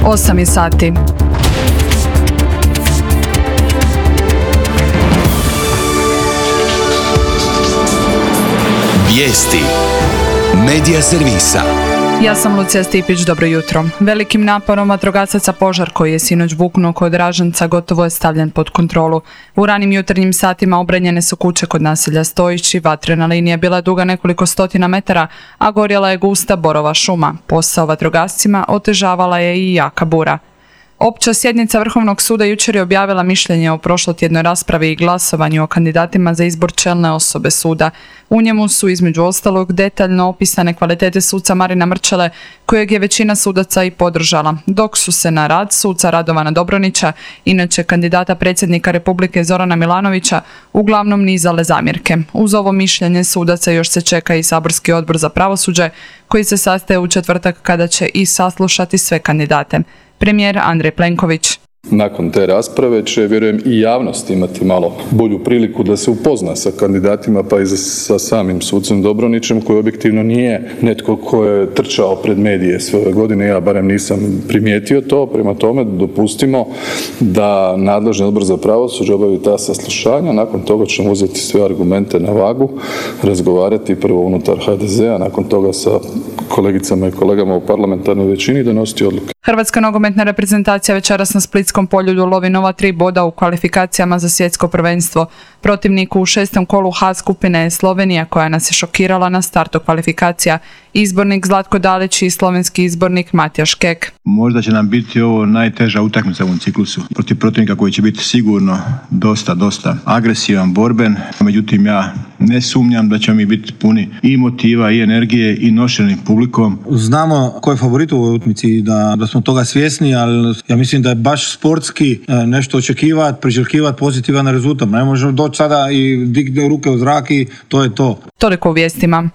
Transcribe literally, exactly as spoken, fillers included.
osam je sati. Vijesti Medija servisa. Ja sam Lucija Stipić, dobro jutro. Velikim naporom vatrogasaca požar koji je sinoć buknuo kod Ražanca gotovo je stavljen pod kontrolu. U ranim jutarnjim satima obranjene su kuće kod naselja Stojići, vatrena linija bila duga nekoliko stotina metara, a gorjela je gusta borova šuma. Posao vatrogascima otežavala je i jaka bura. Opća sjednica Vrhovnog suda jučer je objavila mišljenje o prošlotjednoj raspravi i glasovanju o kandidatima za izbor čelne osobe suda. U njemu su između ostalog detaljno opisane kvalitete suca Marina Mrčele, kojeg je većina sudaca i podržala, dok su se na rad suca Radovana Dobronića, inače kandidata predsjednika Republike Zorana Milanovića, uglavnom nizale zamjerke. Uz ovo mišljenje sudaca još se čeka i saborski odbor za pravosuđe, koji se sastaje u četvrtak kada će i saslušati sve kandidate. Premijer Andrej Plenković. Nakon te rasprave će, vjerujem, i javnost imati malo bolju priliku da se upozna sa kandidatima, pa i sa samim sucem Dobronićem, koji objektivno nije netko ko je trčao pred medije sve ove godine. Ja barem nisam primijetio to. Prema tome, dopustimo da nadležni odbor za pravosuđe obavi ta saslušanja. Nakon toga ćemo uzeti sve argumente na vagu, razgovarati prvo unutar ha de ze a, nakon toga sa kolegicama i kolegama u parlamentarnoj većini i donositi odluke. Hrvatska nogometna reprezentacija večeras na Splitskom poljudu lovi nova tri boda u kvalifikacijama za svjetsko prvenstvo. Protivniku u šestom kolu H skupine je Slovenija, koja nas je šokirala na startu kvalifikacija. Izbornik Zlatko Dalić i slovenski izbornik Matjaš Kek. Možda će nam biti ovo najteža utakmica u ovom ciklusu. Protiv protivnika koji će biti sigurno dosta, dosta agresivan, borben. Međutim, ja ne sumnjam da ćemo mi biti puni i motiva, i energije, i nošenim publikom. Znamo ko je favorit u ovoj utakmici, da, da smo toga svjesni, ali ja mislim da je baš sportski nešto očekivati, priželjkivati pozitivan rezultat. Ne možemo doći sada i dignuti ruke u zrak i to je to. Toliko u vijestima.